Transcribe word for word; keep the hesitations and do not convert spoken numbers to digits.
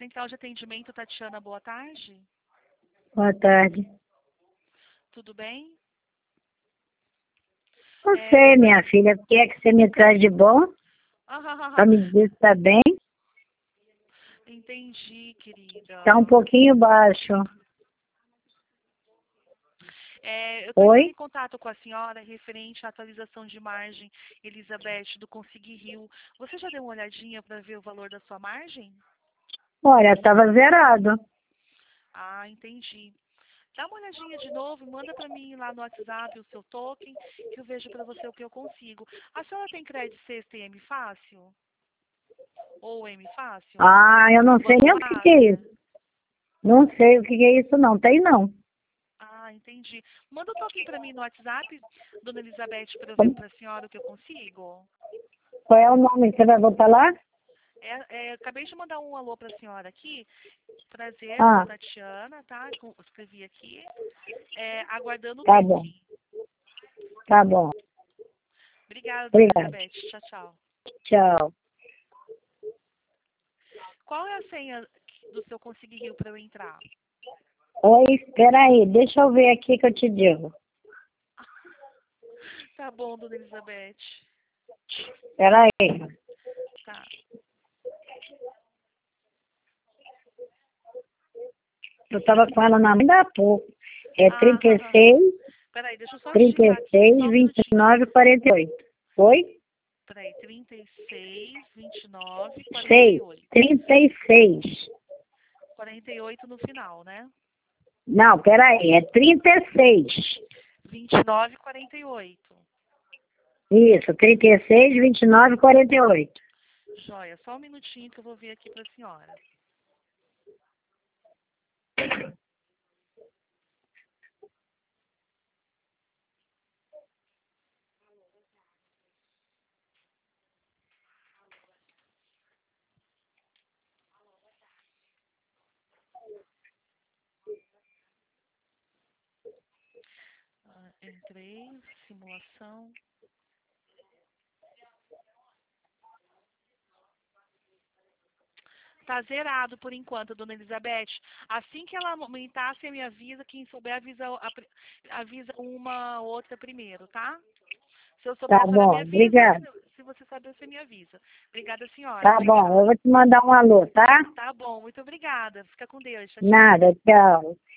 Central de Atendimento, Tatiana, boa tarde. Boa tarde. Tudo bem? Não É, sei, minha filha, o que é que você me traz de bom? Para me dizer se está bem? Entendi, querida. Está um pouquinho baixo. É, eu estou Oi? entrando em contato com a senhora referente à atualização de margem, Elizabeth, do Consegui Rio. Você já deu uma olhadinha para ver o valor da sua margem? Olha, estava zerado. Ah, entendi. Dá uma olhadinha de novo, manda para mim lá no WhatsApp o seu token, que eu vejo para você o que eu consigo. A senhora tem crédito sexta e M Fácil? Ou M Fácil? Ah, eu não No sei Banco nem o que, que é Master? isso. Não sei o que, que é isso, não. Tem não. Ah, entendi. Manda o token para mim no WhatsApp, dona Elizabeth, para eu ver Como- para a senhora o que eu consigo. Qual é o nome? Você vai voltar lá? É, é, acabei de mandar um alô para a senhora aqui. Prazer, sou Ah, Tatiana, tá? Com- Escrevi aqui. É, aguardando o tá bom. token. Tá bom. Obrigada, dona Obrigada. Elizabeth. Tchau, tchau. Tchau. Qual é a senha do seu Consegui Rio para eu entrar? Oi, espera aí. Deixa eu ver aqui que eu te digo. Tá bom, dona Elizabeth. Espera aí. Tá. Eu estava com ela na mão ainda há pouco. É Ah, trinta e seis, peraí, deixa eu só trinta digitar e aqui, seis, só um vinte e minutinho. nove, quarenta e oito. Oi? Peraí, trinta e seis, vinte e nove, quarenta e Seis. oito. Trinta e seis. quarenta e oito no final, né? Não, peraí, é trinta e seis. vinte e nove, quarenta e oito. Isso, trinta e seis, vinte e nove, quarenta e oito. Joia, só um minutinho que eu vou ver aqui para a senhora. Ah, entrei, simulação. Tá zerado por enquanto, dona Elizabeth. Assim que ela aumentar, você me avisa. Quem souber, avisa, a pri- avisa uma outra primeiro, tá? Se eu souber, Tá a senhora me bom, avisa. obrigada. Se, se você saber, você me avisa. Obrigada, senhora. Tá bom, eu Obrigada. vou te mandar um alô, tá? Tá bom, muito obrigada. Fica com Deus. Tchau, tchau. Nada, tchau.